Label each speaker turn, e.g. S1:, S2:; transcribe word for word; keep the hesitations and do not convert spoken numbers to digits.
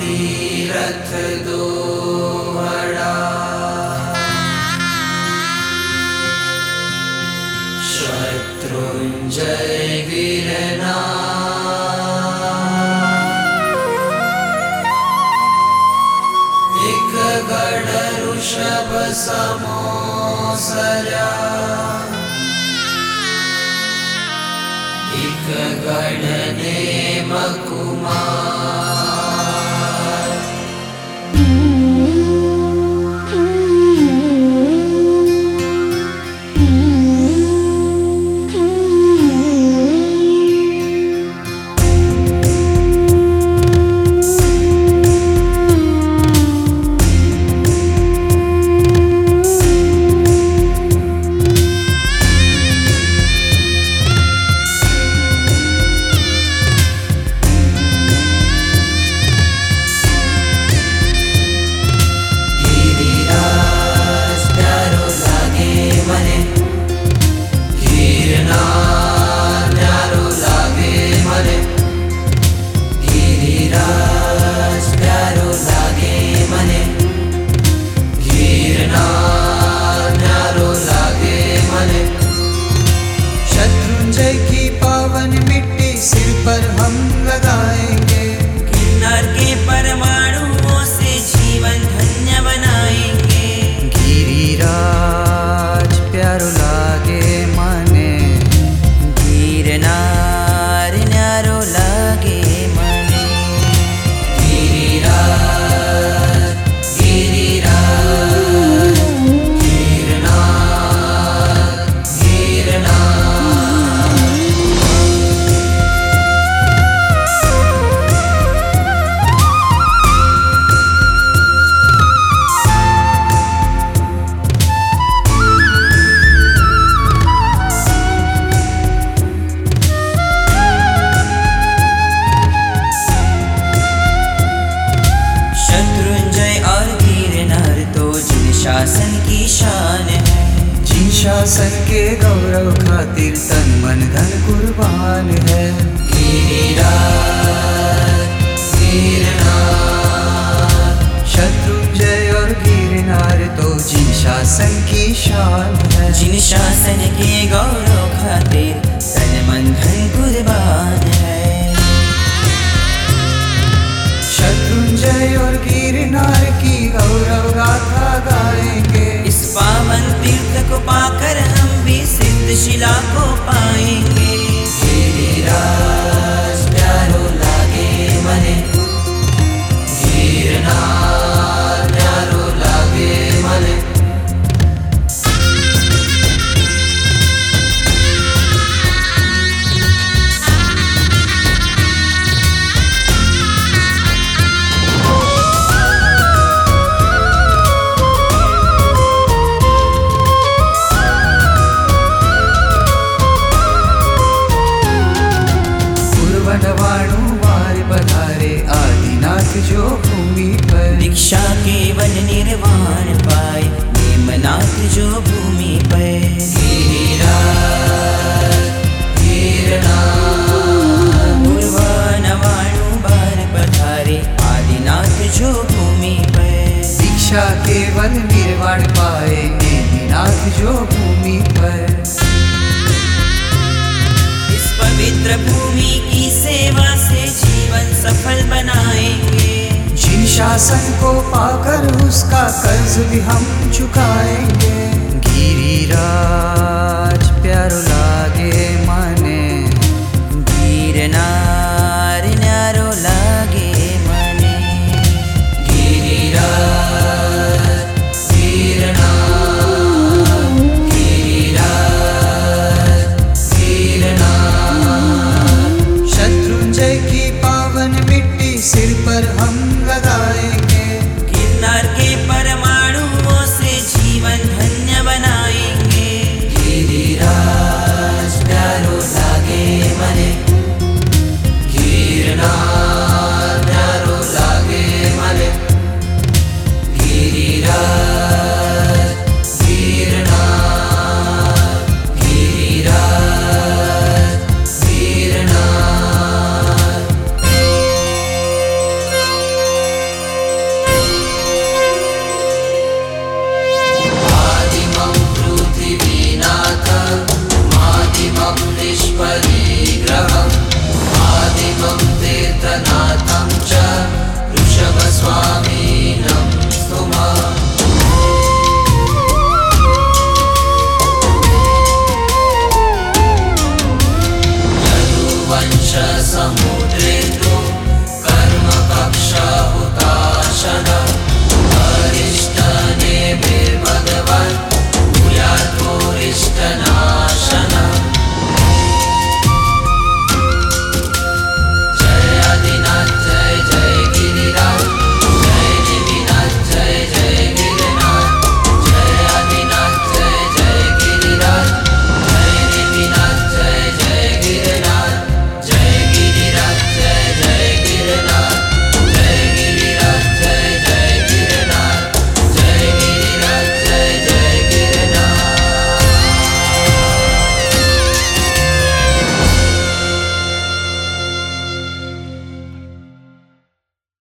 S1: तीरथ दोहरा शत्रुंजय वीरना एक गढ़ ऋषभ समोसरा एक गढ़ नेम कुमार पर हम लगाएंगे
S2: किन्नर के परमाणुओं से जीवन धन्य बनाएंगे।
S3: गिरिराज प्यारो लागे मने
S2: गिरनार न्यारो लागे मने
S1: गिरिराज गिरिराज गिरनार गिरनार
S2: शासन की शान है,
S3: जिन शासन के गौरव खातिर तन मन धन कुर्बान है।
S1: गिरिराज गिरनार
S3: शत्रुंजय और गिरनार तो जिन शासन की शान है,
S2: जिन शासन के गौरव खातिर तन मन धन कुर्बान है।
S3: शत्रुंजय और गिरनार की गौरव गाथा गाएंगे।
S2: इस पावन तीर्थ को पाकर हम भी सिद्ध शिला को पाएंगे।
S1: गिरिराज प्यारो लागे मने गिरनार प्यारो लागे मने
S3: वनवाणु वार पधारे आदिनाथ जो भूमि पर,
S2: दीक्षा केवल निर्वाण पाए नेमनाथ जो भूमि पर।
S1: गिरिराज गिरनार
S2: पूर्वनवाणु वार पधारे आदिनाथ जो भूमि पर,
S3: दीक्षा केवल निर्वाण पाए नेमिनाथ जो भूमि पर।
S2: पवित्र भूमि की सेवा से जीवन सफल बनाएंगे।
S3: जिन शासन को पाकर उसका कर्ज भी हम चुकाएंगे। गिरिराज प्यारो